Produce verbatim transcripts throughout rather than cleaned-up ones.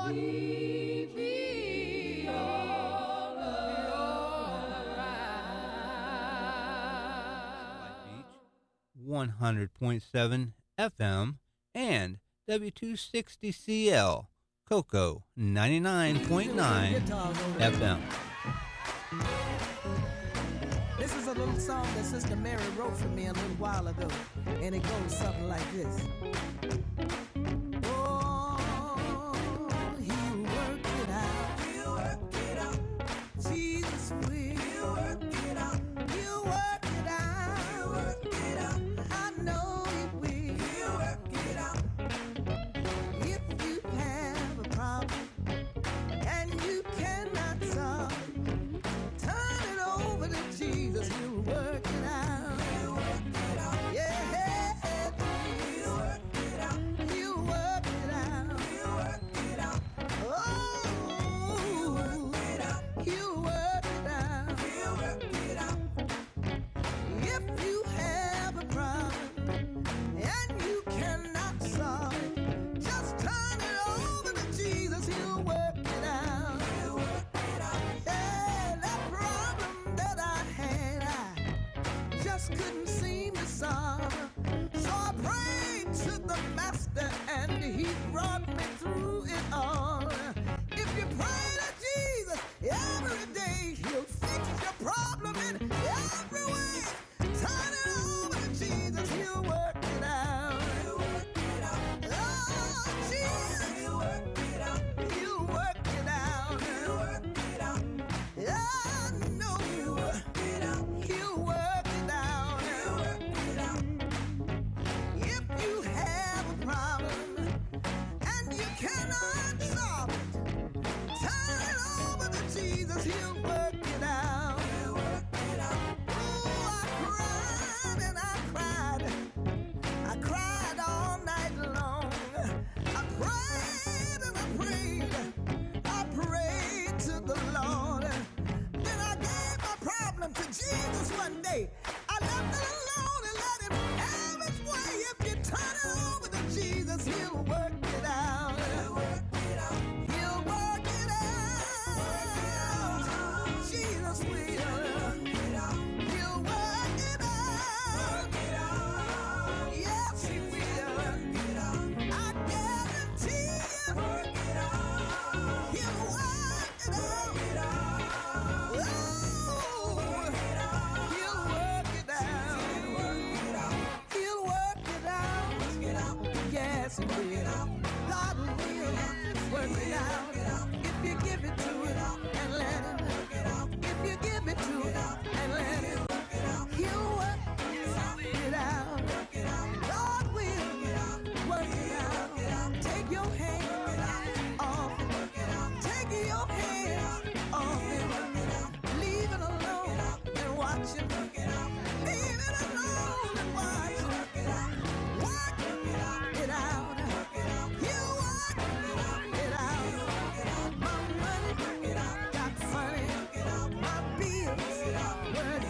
He be all Beach, one hundred point seven F M, and W two sixty C L, Cocoa, ninety-nine point nine F M. This is a little song that Sister Mary wrote for me a little while ago, and it goes something like this. Oh, he'll work it out. He'll work it out. Jesus will. He'll work it out. He'll work it out. He'll work it out. I know he will. He'll work it out. If you have a problem and you cannot solve it, turn it over to Jesus. He'll work it out. He'll work it out. Yeah. He'll work it out. He'll work it out. He'll work it out. Oh. He'll work it out. He'll work it out. He'll work it out. If you have a problem and you cannot solve it, just turn it over to Jesus. He'll work it out. He'll work it out. Yeah, that problem that I had, I just couldn't seem to solve. So I prayed to the Master and he brought me through it all. If you pray to Jesus every day, he'll fix your problem in every way. Turn it over to Jesus, he'll work it out. He'll work it out. Oh, Jesus, he'll work it out. He'll work it out. He'll work it out. I know he'll work it out. He'll work it out. He'll work it out. If you have a problem and you cannot solve it, turn it over to Jesus, he'll work it out. He'll work it out. Oh, I cried and I cried. I cried all night long. I prayed and I prayed. I prayed to the Lord. Then I gave my problem to Jesus one day. I left it alone and let him have his way. If you turn it over to Jesus, he'll work it out. He'll work it out. He'll work it out. Jesus will. He'll work it out. Yes, he will. I guarantee you. He'll work it out. Oh, he'll work it out. He'll work it out. Yes, he will. God will work it out. If you give it to him and let him. If you give it to him and let him. He'll work it out. God will work it out. Take your hand off him. Take your hand off him. Leave it alone and watch him. Leave it alone and watch him. Work it out. He'll work it out. My money got funny. My bills were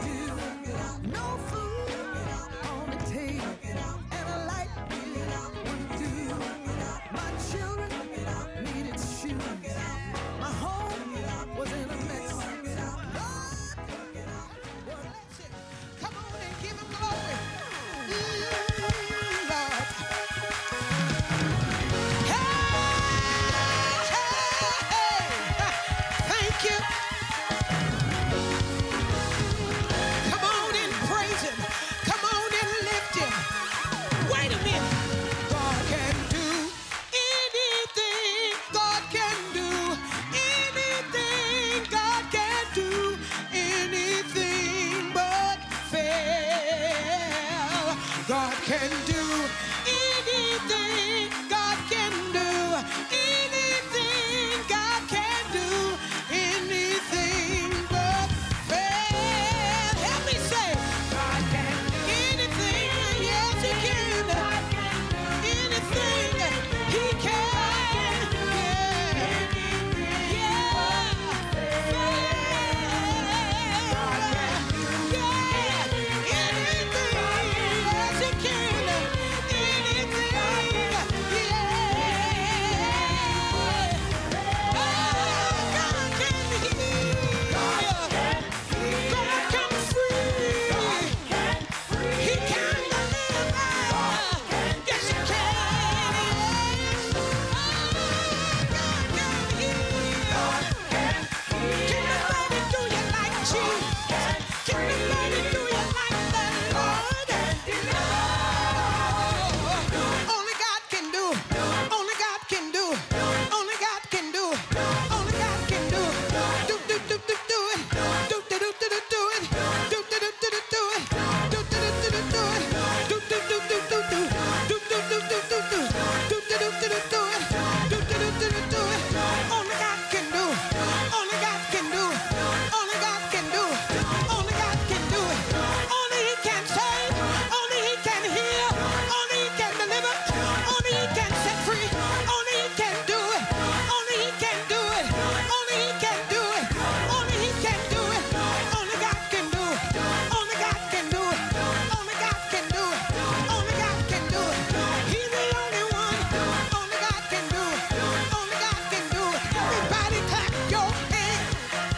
do do do it. Do do do do do do it. Only God can do it. Only God can do it. Only God can do it. Only God can do it. Only He can save. Only He can heal. Only He can deliver. Only He can set free. Only He can do it. Only He can do it. Only He can do it. Only He can do it. Only God can do it. Only God can do it. Only God can do it. Only God can do it. He's the only one. Only God can do it. Only God can do it. Everybody clap your hands.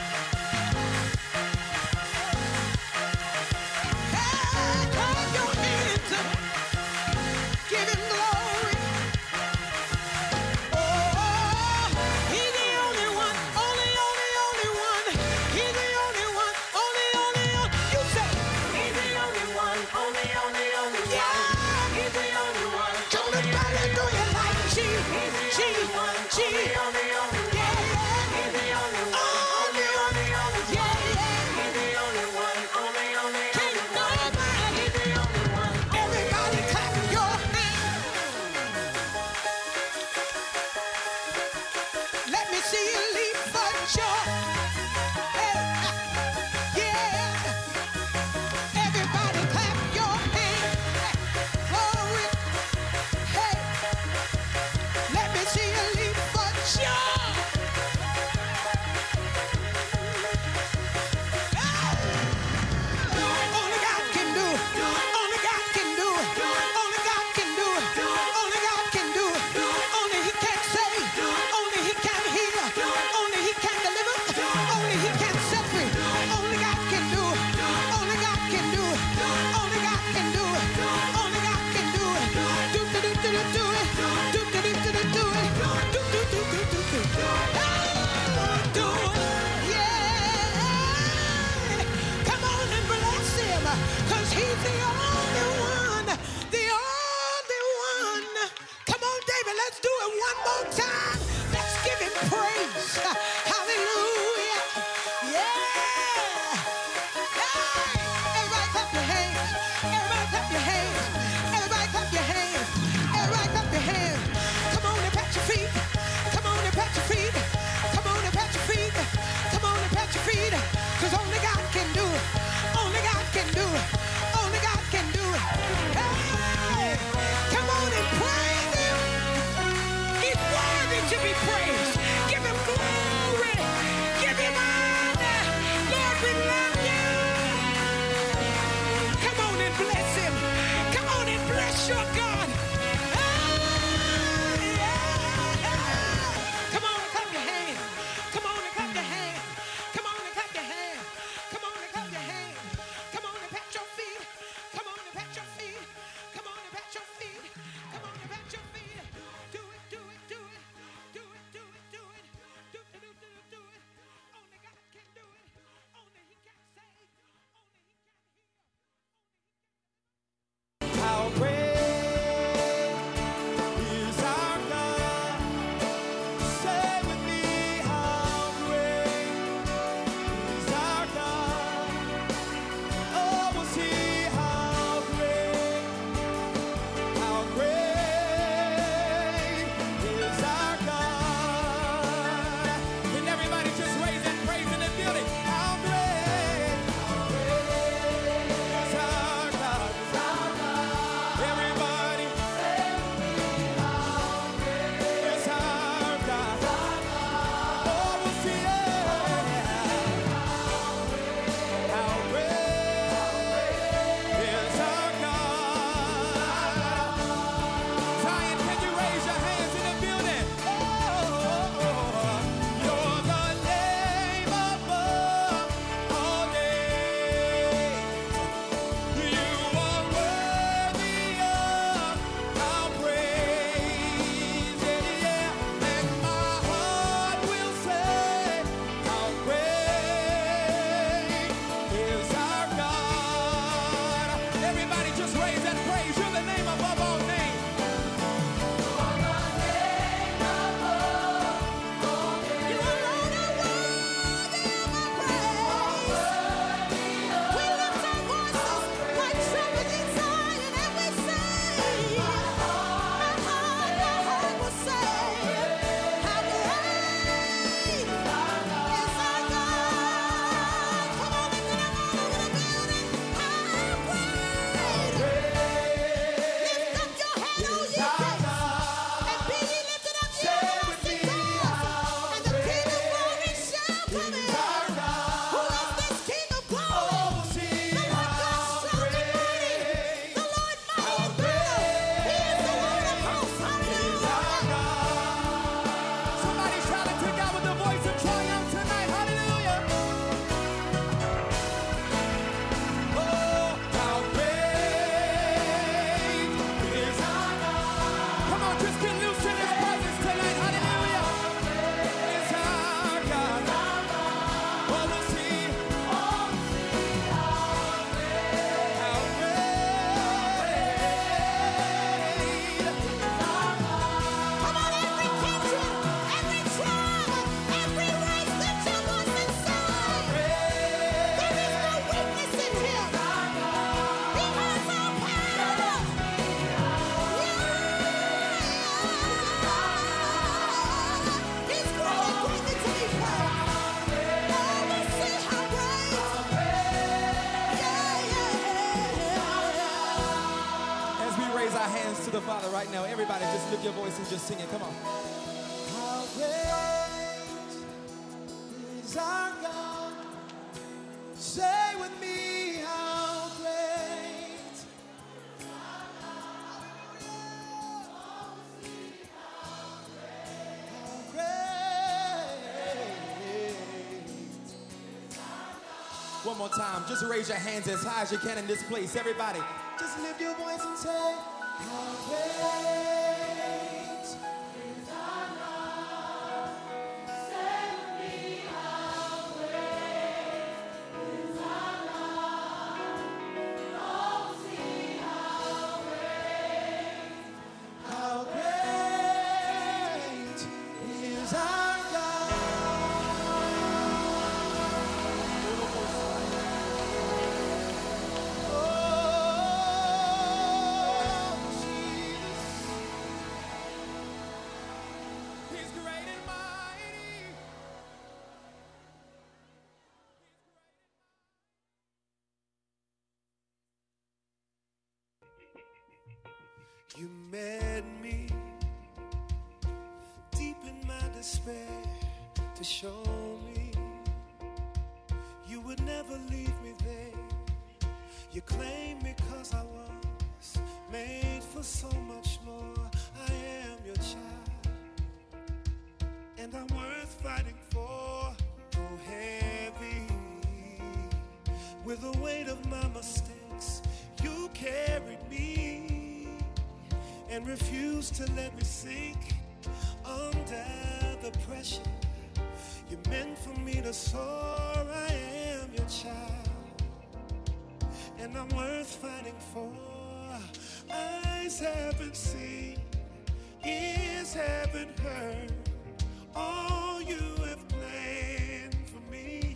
Hey, clap your hands. Give Him glory. Oh, He's the only one. Only, only, only one. He's the only one. Only, only, only. You say. He's the only one, only, only, only one. Yeah. He's the only one. Don't nobody do you like Jesus. He's the Jesus. only one, only, Jesus. only, only one. Yeah, yeah. He's the only one, Only, only, only, only one. yeah, yeah. He's the only one, only, only, Can't only one. nobody. He's the only one. Everybody clap your hands. Let me see you leap for joy. Hey, yeah. Everybody clap your hands. Glory. Hey. Let me see you leap for joy. Only God can do it. Only God can do it. Only God can do it. Only God can do it. Only He can save. Only He can heal. Only He can deliver. Only He can set free. Only God can do it. Only God can do it. Only God can do it. Only God can do it. Do do do do do do it. Do do do do do do it. Do do do do do do. Oh, do it. Yeah. Come on and bless Him, 'cause He's the only one. The only one. Come on, David, let's do it one more time. Let's give Him praise. Hallelujah. Yeah. Hey. Everybody clap your hands. Everybody clap your hands. Everybody clap your hands. Everybody clap your hands. Come on and pat your feet. Come on and pat your feet. Come on and pat your feet. Come on and pat your feet. 'Cause only God can do it. Only God can do it. Only God can do it. Hey. Come on and praise Him. He's worthy to be praised. Give Him glory. Give Him honor. Lord, we love You. Come on and bless Him. Come on and bless your God. Ah, yeah. Come on and clap your hands. Come on and clap your hands. Come on and clap your hands. Come on and clap your hands. Come on and pat your feet. Come on and pat your feet. Come on and pat your feet. Come on and pat your feet. Do it, do it, do it. Do it, do it. Everybody just lift your voice and just sing it. Come on. How great is our God? Say with me, how great. How great. One more time. Just raise your hands as high as you can in this place. Everybody, Just lift your voice and say, how great. How great is our God? Oh, Jesus. He's great and mighty. You met me deep in my despair to show me you would never leave me there. You claimed me 'cause I was made for so much more. I am your child, and I'm worth fighting for. Oh, heavy with the weight of my mistakes, you carried me and refused to let me sink under the pressure. You meant for me to soar. I am your child, and I'm worth fighting for. Eyes haven't seen, ears haven't heard all you have planned for me,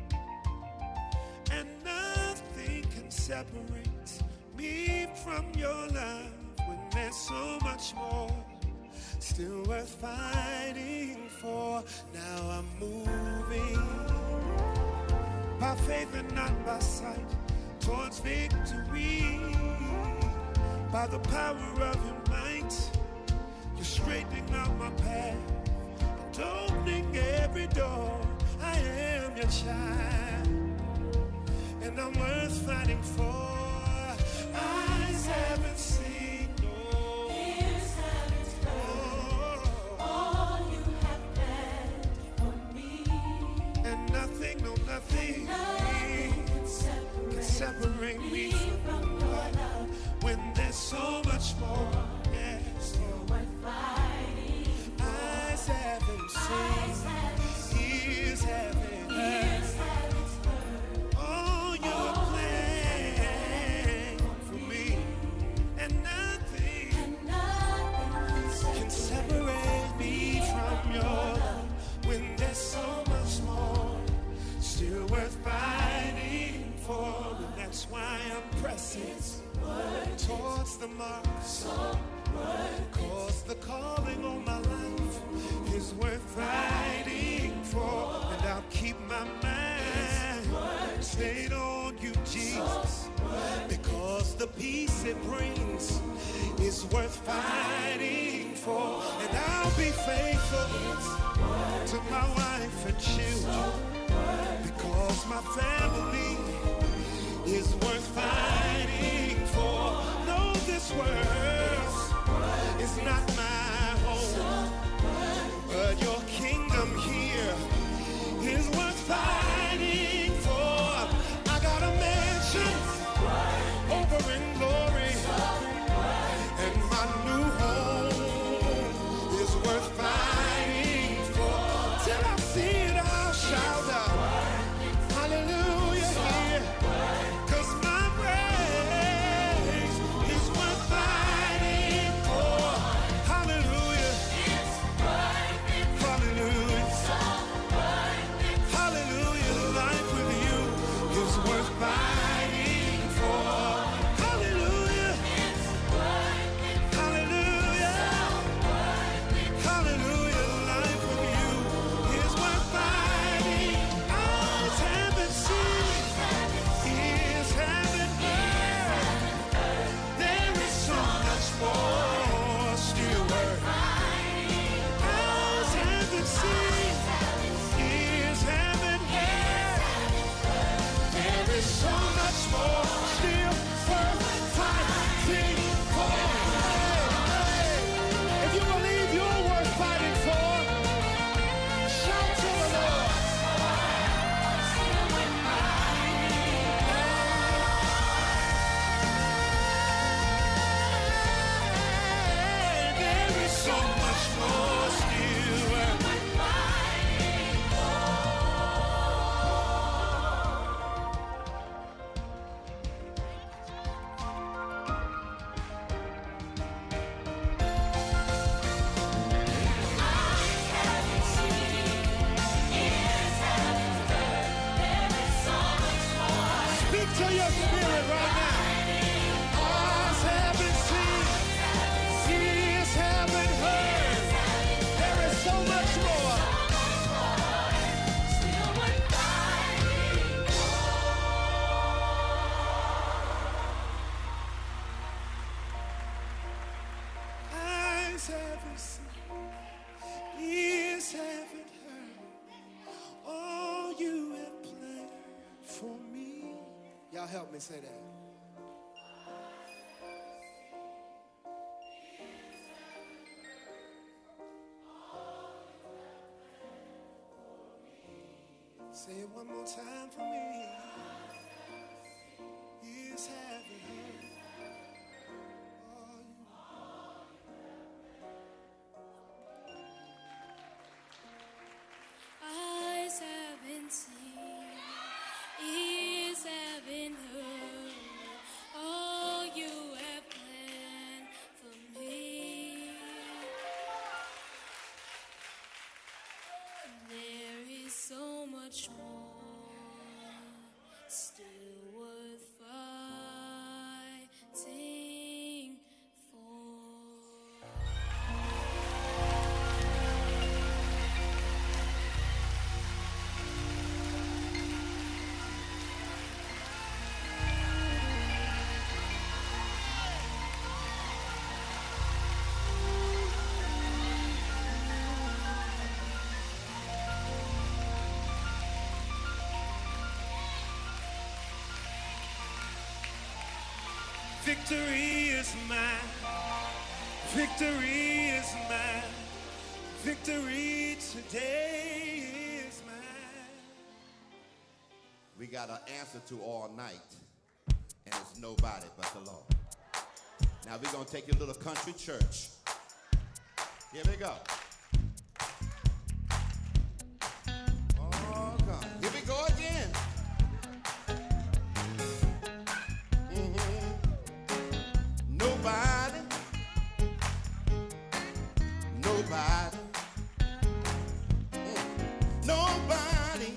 and nothing can separate me from your love. When there's so much more still worth fighting for. Now I'm moving by faith and not by sight towards victory. By the power of your might, you're straightening out my path and opening every door. I am your child, and I'm worth fighting for. Eyes haven't seen, no. Ears haven't heard all you have planned for me. And nothing, no nothing, Nothing can can separate separate me me from from your love. when there's so much more. Yes, Still worth fighting. eyes haven't Eyes seen, haven't seen, ears haven't heard ears haven't heard all you have planned for me, and nothing and nothing can can separate separate me from your love when there's so much more still worth fighting for. And that's why I'm pressing towards the mark, cause the calling on my life is worth fighting for. And I'll keep my mind stayed on you, Jesus, because the peace it brings is worth fighting for. And I'll be faithful to my wife and children, because my family is worth fighting for. No, this world is not my home, but your kingdom here is worth fighting for. I got a mansion over in glory, and my new home is worth fighting for. Till I see it, I'll shout out, hallelujah here, 'cause my praise is worth fighting for. Ears haven't heard all you have planned for me. Y'all help me say that. Say it one more time for me. Ears haven't heard all you. Eyes haven't seen, ears haven't heard all you have planned for me. There is so much more still worth fighting for. Victory is mine. Victory is mine. Victory today is mine. We got an answer to all night, and it's nobody but the Lord. Now we're going to take you a little country church. Here we go. Oh, God. Here we go again. Mhm. Nobody, nobody, mm. Nobody,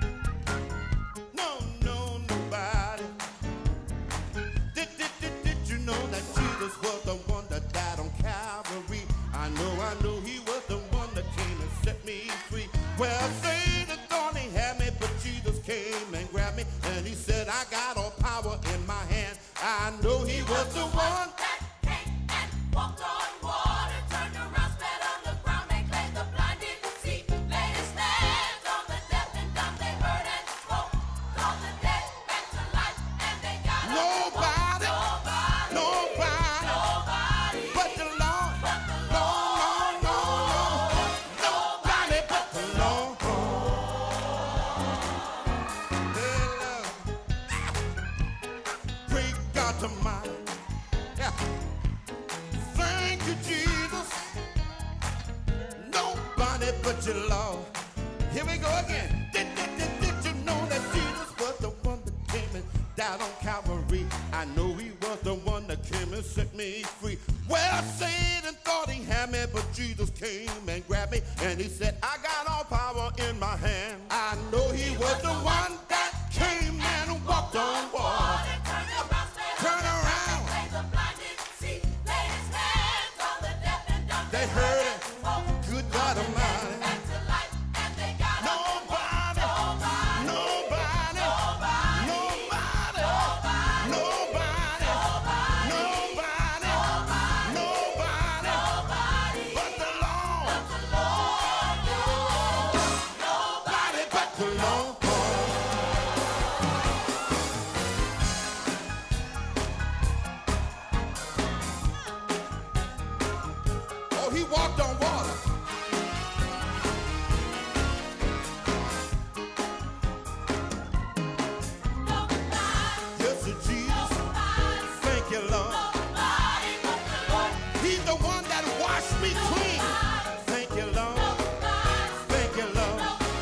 no, no, nobody. Did, did, did, did you know that Jesus was the one that died on Calvary? I know, I know he was the one that came and set me free. Well, Satan thought he had me, but Jesus came and grabbed me, and he said, I got all power in my hand. I know he was the one. That came and walked on water, turned around, spat on the ground, and claimed the blind didn't see. Laid his hands on the deaf and dumb, they heard and spoke. Called the dead back to life, and they got up. Nobody, Nobody, nobody, nobody, but the Lord. but the No, Lord. no, no, no. Nobody but the Lord. Hey, Lord. Great God Almighty. Yeah. Thank you, Jesus. Nobody but your Lord. Here we go again. Did, did, did, did you know that Jesus was the one that came and died on Calvary? I know he was the one that came and set me free. Well, Satan thought he had me, but Jesus came and grabbed me, and he said, I got all power in my hand. I know he was the one that came and walked on water. Turn around, spat Turn on the around. ground, and claimed the blind didn't see. Laid his hands on the deaf and dumb, They heard it. and spoke. Good God Almighty. Back to life, and they got up. Nobody, Nobody, nobody, nobody, nobody, nobody, nobody, nobody, but the Lord. Nobody but the Lord. Oh, he walked on water. Yes, sir, Jesus. Thank you, Lord. He's the one that washed me clean. Thank you, Lord. Thank you, Lord.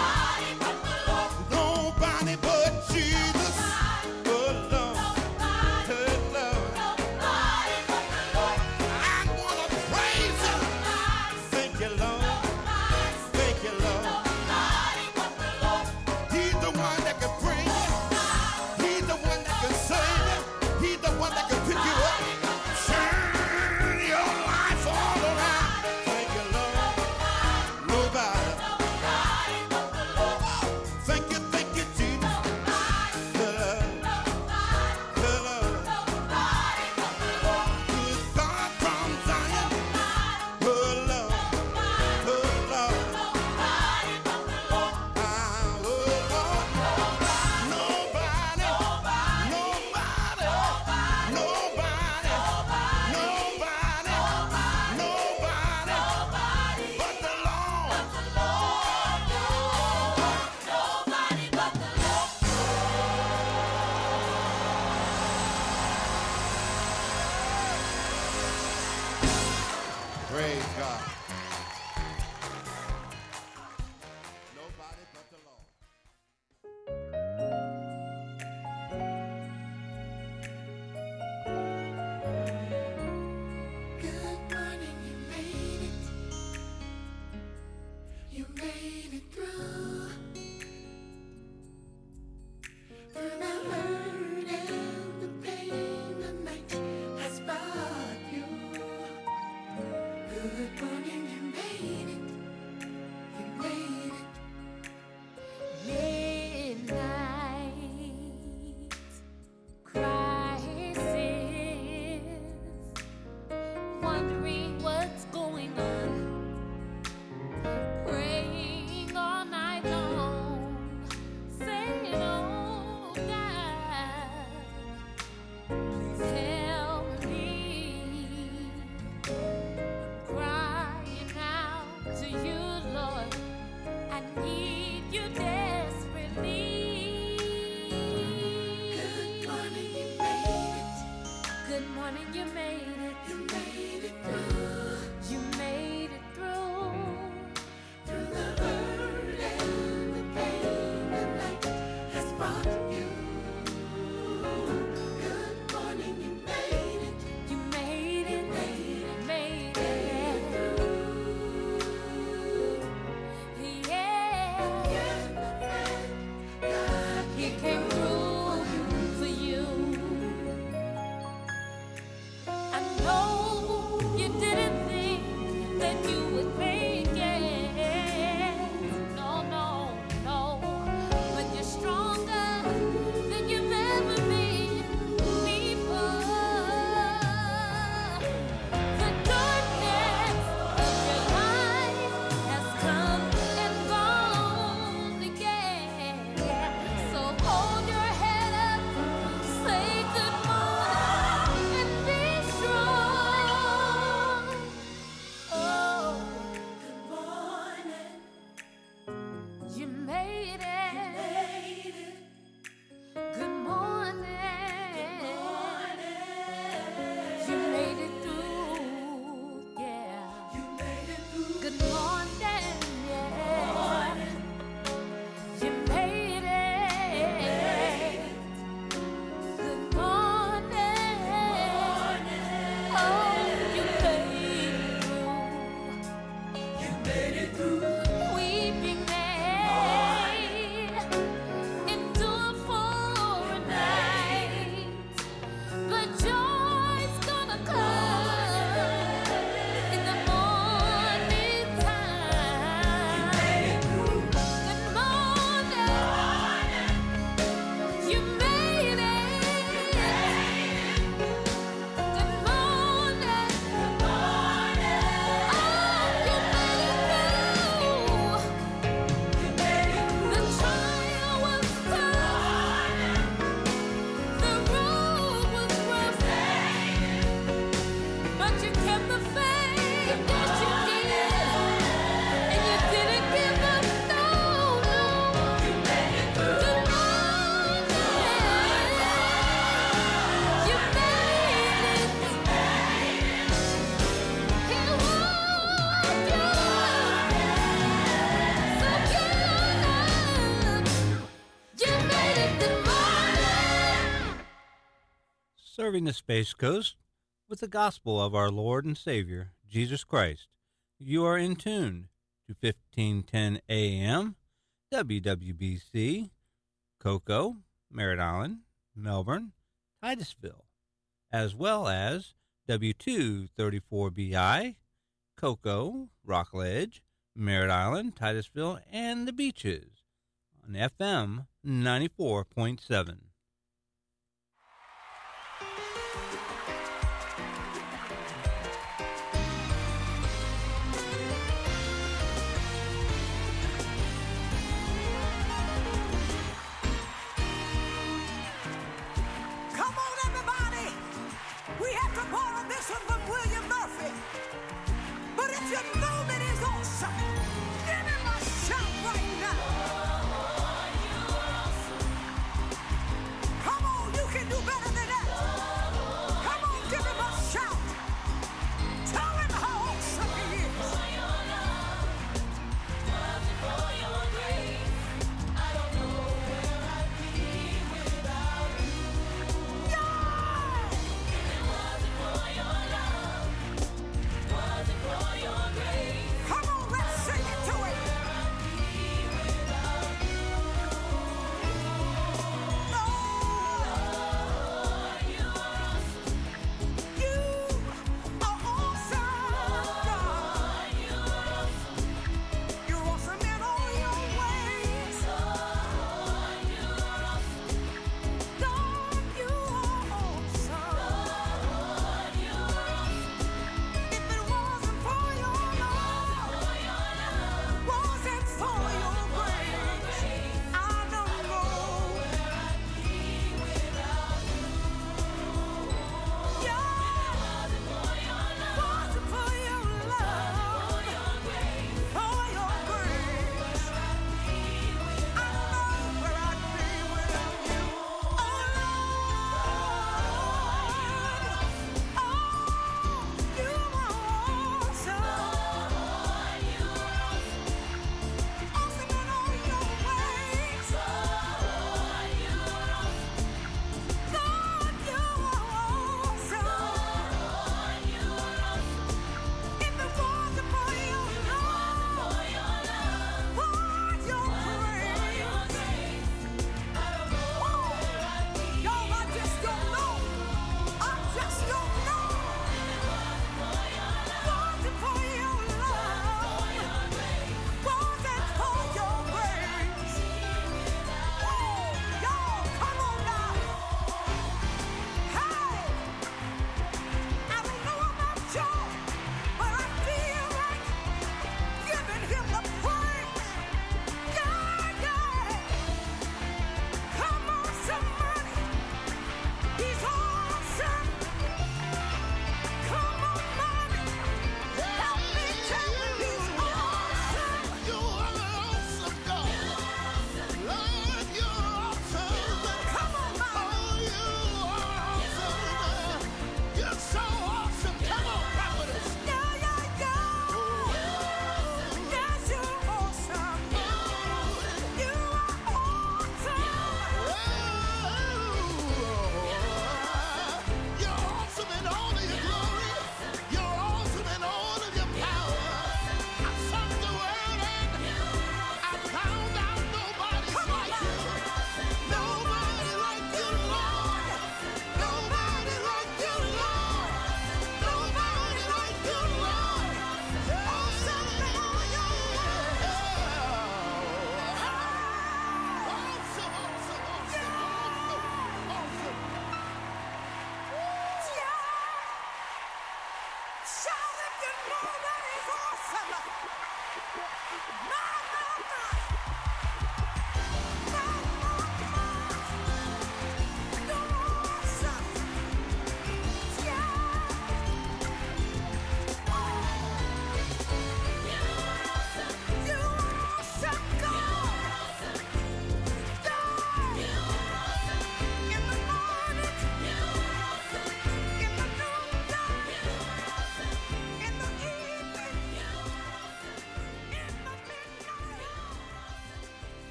Nobody but Jesus. Good Lord. Good Lord. I want to praise him. Thank you, Lord. Praise God. Nobody but the Lord. Good morning, you made it. You made it through. Through the hurt and the pain, the night has brought you. Good morning, you made it. You made it. Midnight crisis, wondering what's going on, praying all night long, saying, "Oh God, please help me." I'm crying out to you, Lord. I need you desperately. Good morning, you made it. Good morning, you made it. You made it through. You made it through. Through the hurt and the pain, the night has brought you. Good morning, you made it. You made it. Made it. Made it through. Yeah. God, He came through for you. I know you didn't think that you would make it. No, no, no. But you're stronger than you've ever been before. The darkness of your life has come and gone again. So hold your head up, say good morning, and be strong. Oh, good morning. You made it. Good morning. You made it through. Yeah. You made it through. Good morning. Yeah. You made it. Good morning. Oh, you made it through. You made it through. Weeping may endure for a night, but joy's gonna come in the morning time. Good morning. You made it. Good morning. Good morning. Oh, you made it through. The trial was tough. The road was rough. But you kept the faith. Yes, you did. And you didn't give up. No, no. You made it through. Good morning. You made it. He walked you. So get up. You made it. Good morning. Serving the Space Coast with the gospel of our Lord and Savior, Jesus Christ. You are in tune to fifteen ten A M, W W B C, Cocoa, Merritt Island, Melbourne, Titusville, as well as W two thirty-four B I, Cocoa, Rockledge, Merritt Island, Titusville, and the Beaches on F M ninety-four point seven. Come on, everybody. We have to borrow this one from William Murphy. But if you know that he's awesome, give him a shout right now.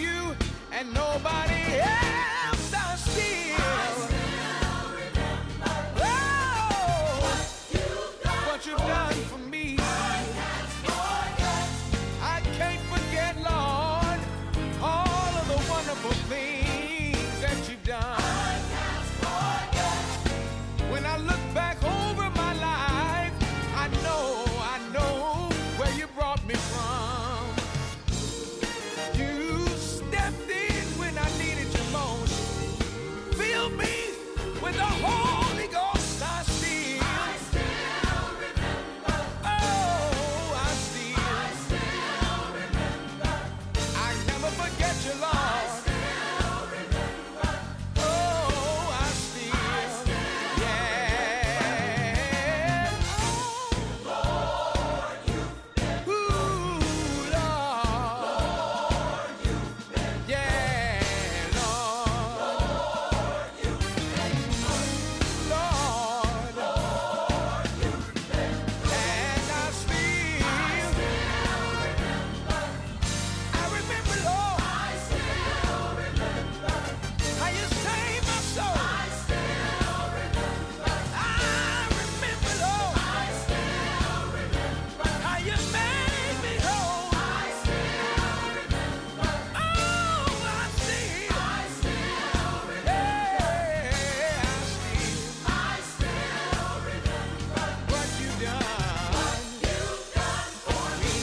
you and nobody else. I still, oh, what you've done for me. I can't forget, Lord, all of the wonderful things that you've done. When I look back over my life, I know, I know where you brought me from. You stepped in when I needed you most. Filled me with the Holy Ghost. I still, I still remember. Oh, I still, I still remember. I never forget you, Lord. I still remember. Oh, I still, I still, yeah. Oh, Lord, you've been ooh, Lord. Lord, you've been yeah, Lord. Lord, you've been Lord. Lord, you've been and I still, I still remember. I remember, Lord. I still remember how you saved my soul. I still remember. I remember, Lord. I still remember how you made me whole. I still remember. Oh, I still, I still remember. Yeah, I still, I still remember what you done. What you've done for me.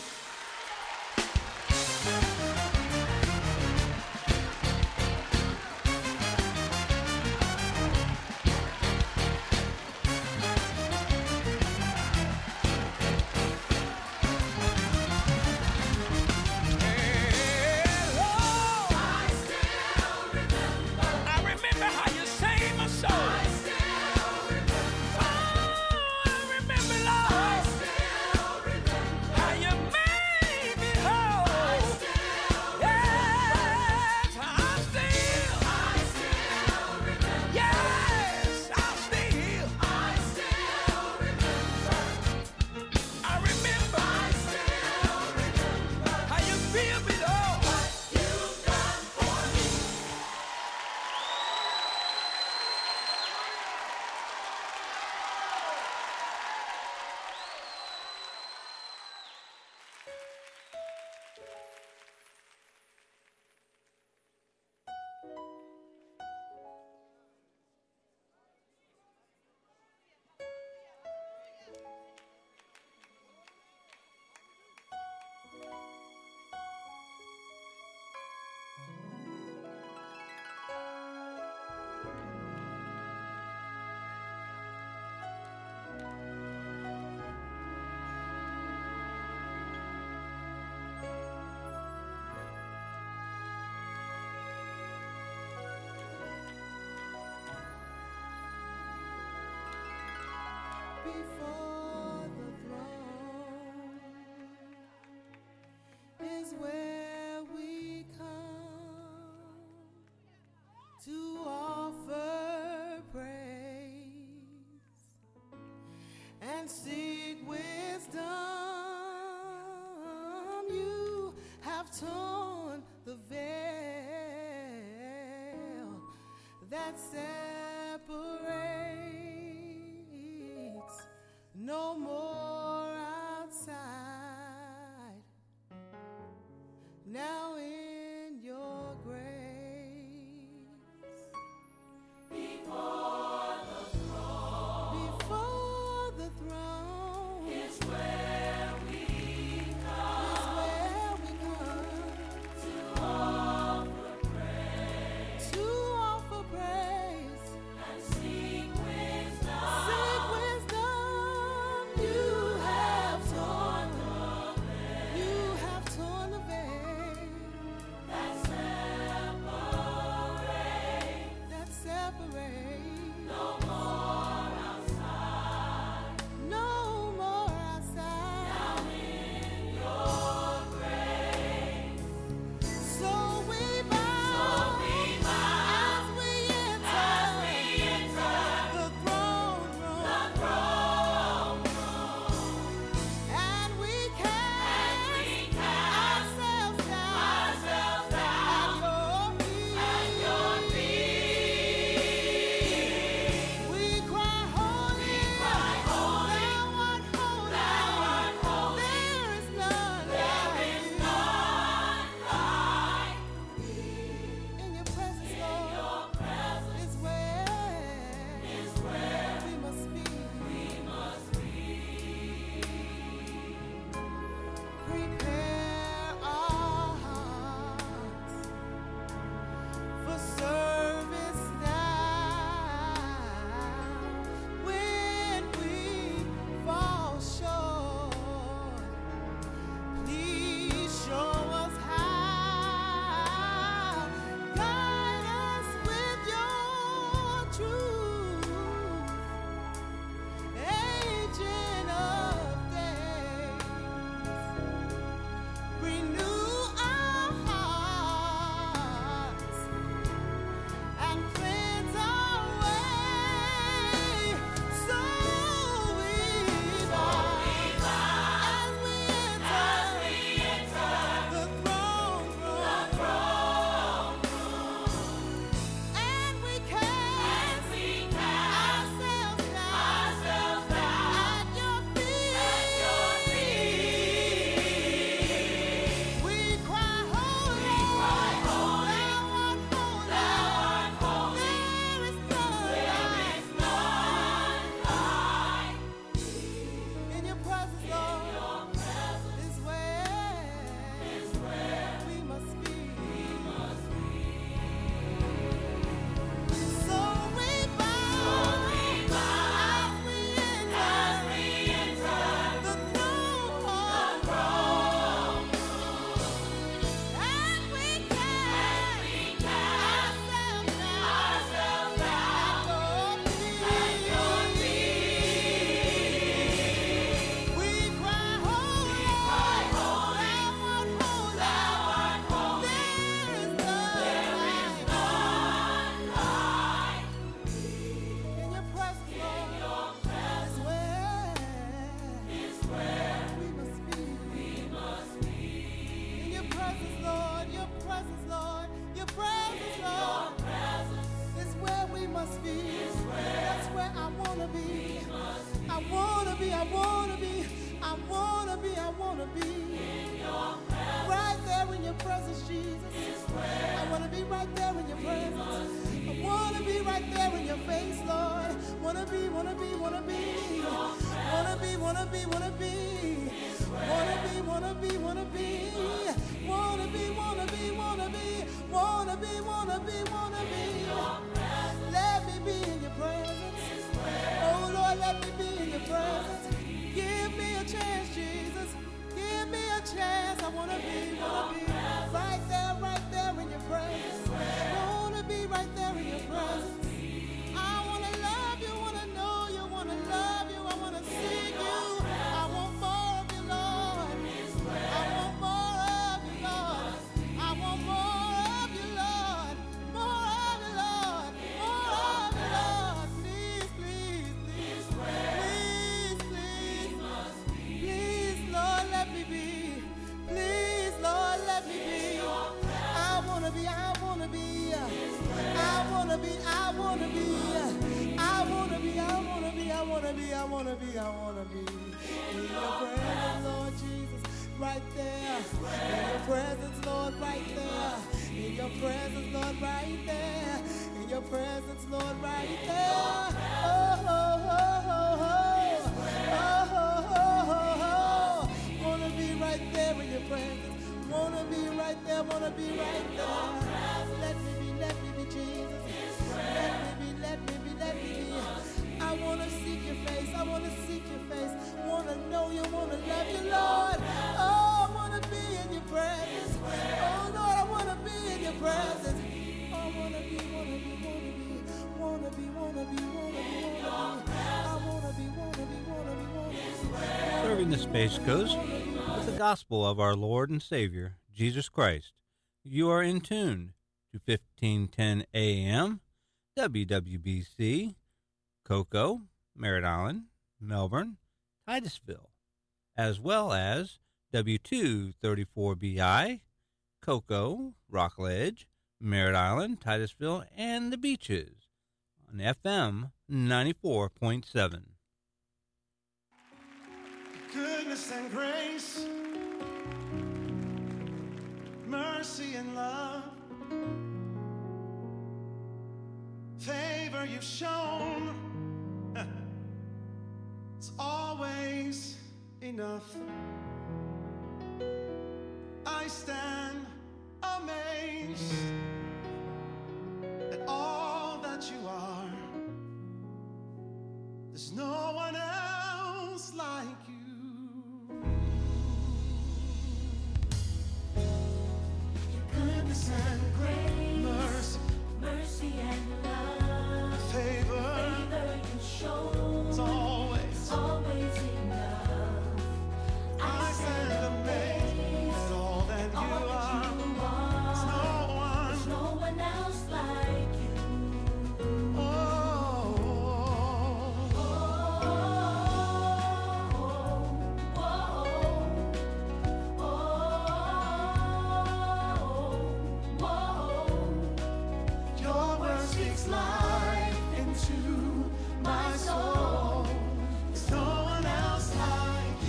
I remember how you saved my soul. I still remember. Oh, I remember, Lord. I still remember how you made me whole. I still yes, I still, I still remember. Yes, I still, I still remember. I remember. I still remember how you feel me, Lord. What you've done for me. Before the throne is where we come to offer praise and seek wisdom. You have torn the veil that separates. No more outside. Now in your grace. Before the throne. Before the throne is where we come. Is where we come to offer praise. To offer praise. Jesus. I want to be right there in your presence. I want to be right there in your face, Lord. Want to be, want to be, want to be. Want to be, want to be, want to be. Want to be, want to be, want to be. Want to be, want to be, want to be. Want to be, want to be, want to be. Let me be in your presence. Oh, Lord, let me be in your presence. Give me a chance, Jesus. Give me a chance. I want to be, want to be right there, right there in your presence. Want to be right there in your presence. I want to love you, want to know you, want to love you. I want to seek you. I want more of you, Lord. I want more of you, Lord. I want more of you, Lord. More of you, Lord. More of you, Lord. Please, please, please. Please, please. Please, Lord, let me be. Please, Lord, let me be. I want to be, I want to be. I want to be, I want to be. I want to be, I want to be, I want to be, I want to be, I want to be. In your presence, Lord Jesus, right there. In your presence, Lord, right there. In your presence, Lord, right there. In your presence, Lord, right there. Oh, oh, oh, oh, oh. Oh, oh, oh, oh, oh. Want to be right there in your presence. Want to be right there, want to be right there. Let me be, let me be, Jesus. Let me be, let me be, let me be. I want to seek your face, I want to seek your face. Want to know you, want to love you, Lord. Oh, I want to be in your presence. Oh, Lord, I want to be in your presence. Oh, I want to be, want to be, want to be, want to be, want to be, want to be, want to be. I want to be, want to be, want to be, want to be. Serving the Space Coast with the gospel of our Lord and Savior, Jesus Christ. You are in tune to fifteen ten A M, W W B C, Cocoa, Merritt Island, Melbourne, Titusville, as well as W two thirty-four B I, Cocoa, Rockledge, Merritt Island, Titusville, and the Beaches on F M ninety-four point seven. Goodness and grace, mercy and love, favor you've shown, it's always enough. I stand amazed at all that you are. There's no one else like you. Goodness and grace, mercy, mercy and love, favor, favor you show, it's always, it's always enough. I, I stand amazed at all that all you, that are. you are. There's no one, there's no one else like you. Oh, oh, oh, oh, oh, oh, oh. Your word speaks life into my soul. There's no one else like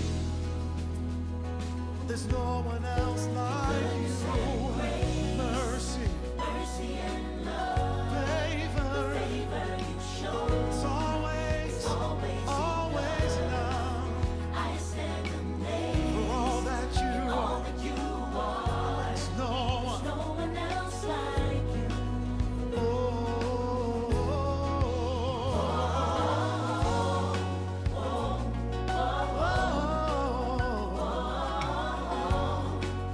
you. There's no one else like you. Mercy, mercy and love, favor, favor you show. It's always, always, always enough. I stand amazed for all that you, all that you are. There's no one, there's no one else like you. Oh, oh, oh, oh, oh, oh.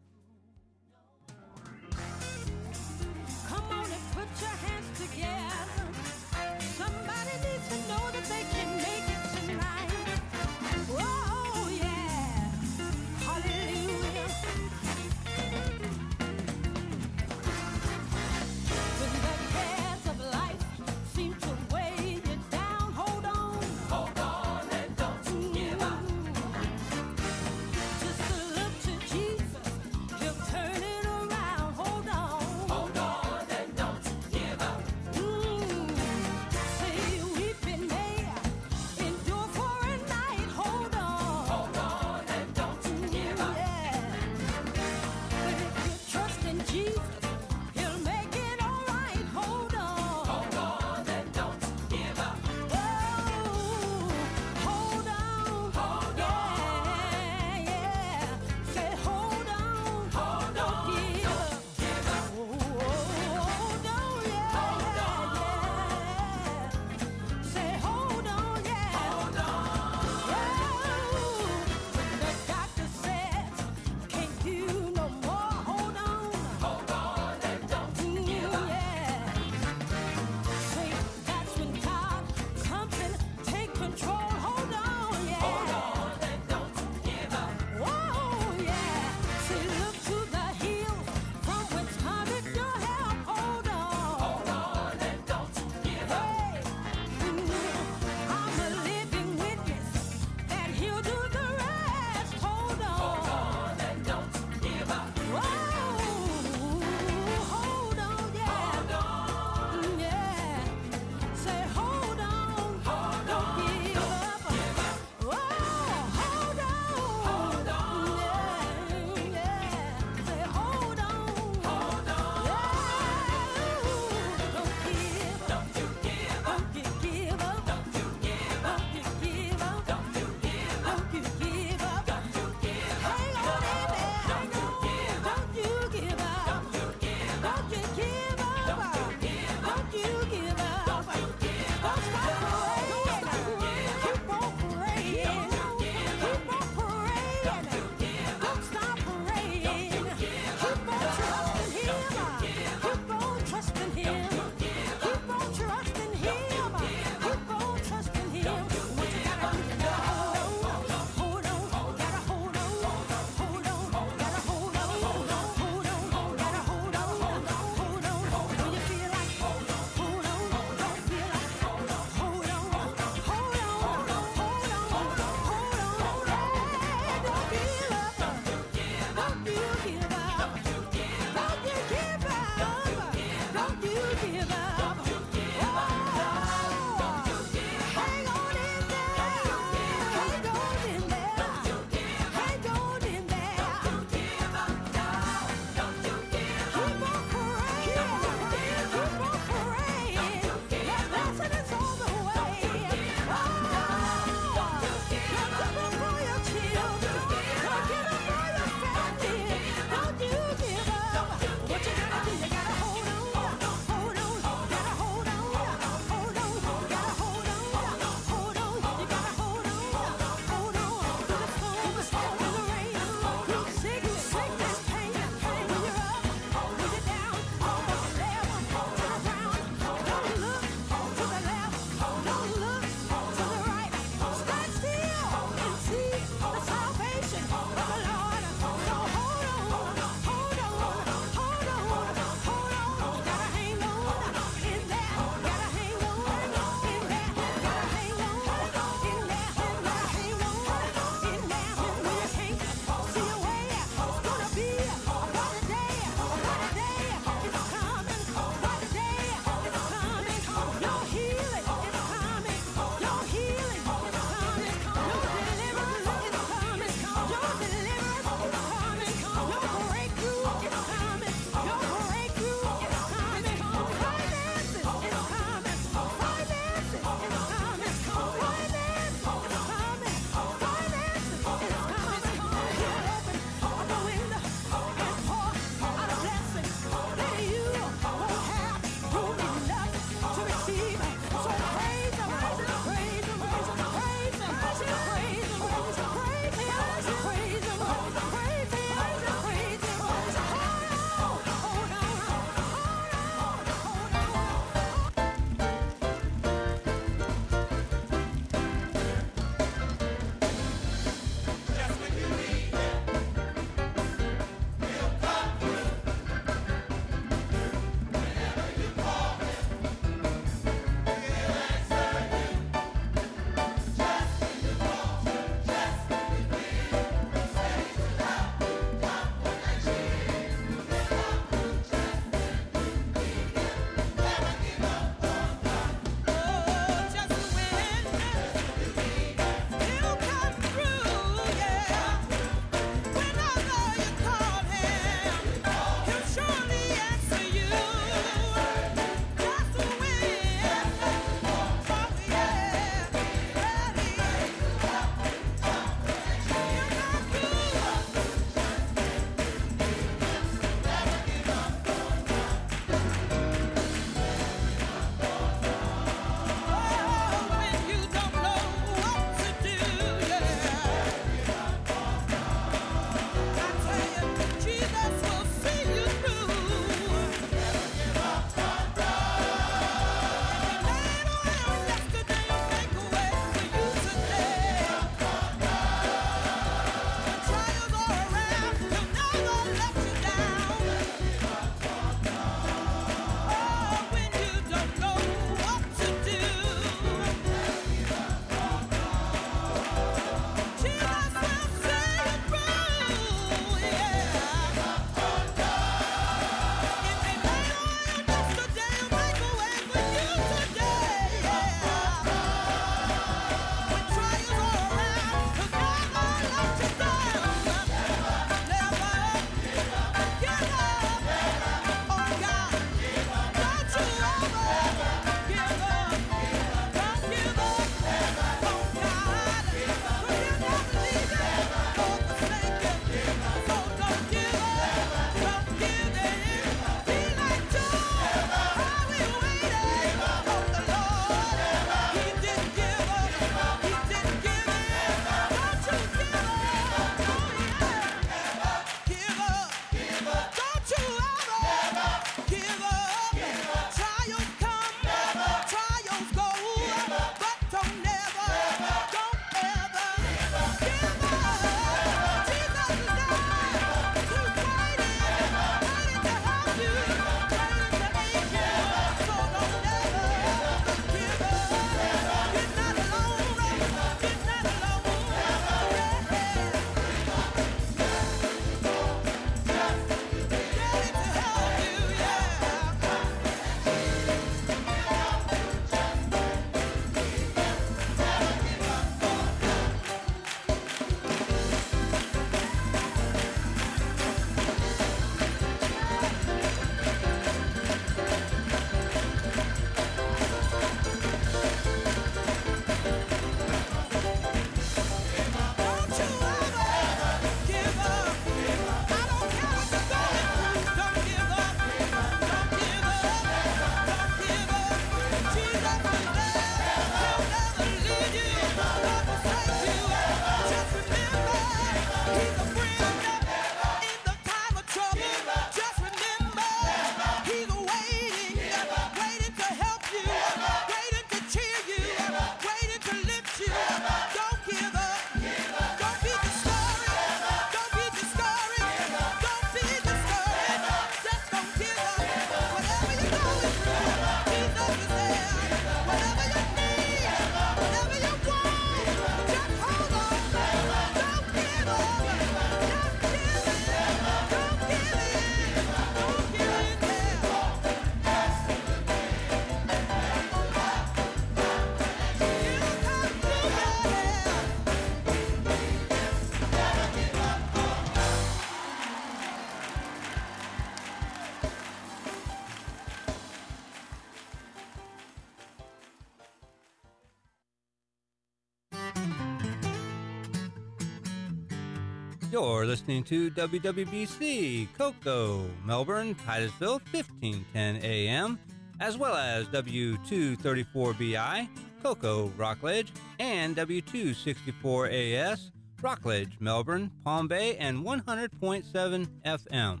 You're listening to W W B C, Cocoa, Melbourne, Titusville, fifteen ten A M, as well as W two thirty-four B I, Cocoa, Rockledge, and W two sixty-four A S, Rockledge, Melbourne, Palm Bay, and one hundred point seven F M.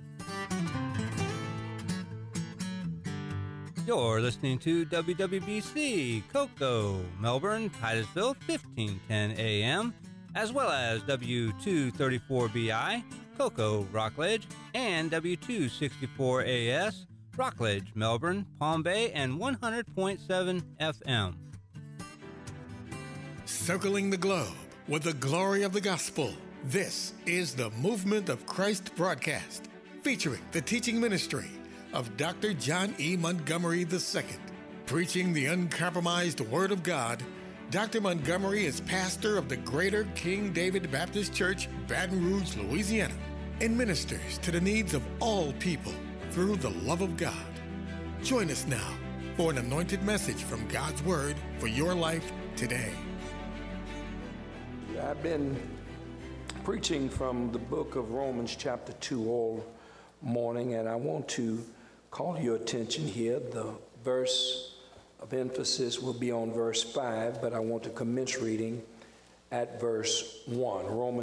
You're listening to W W B C, Cocoa, Melbourne, Titusville, fifteen ten A M, as well as W two thirty-four B I, Cocoa, Rockledge, and W two sixty-four A S, Rockledge, Melbourne, Palm Bay, and one hundred point seven F M. Circling the globe with the glory of the gospel, this is the Movement of Christ broadcast, featuring the teaching ministry of Doctor John E. Montgomery the Second. Preaching the uncompromised Word of God, Doctor Montgomery is pastor of the Greater King David Baptist Church, Baton Rouge, Louisiana, and ministers to the needs of all people through the love of God. Join us now for an anointed message from God's Word for your life today. I've been preaching from the book of Romans chapter two all morning, and I want to call your attention here. The verse of emphasis will be on verse five, but I want to commence reading at verse one. Romans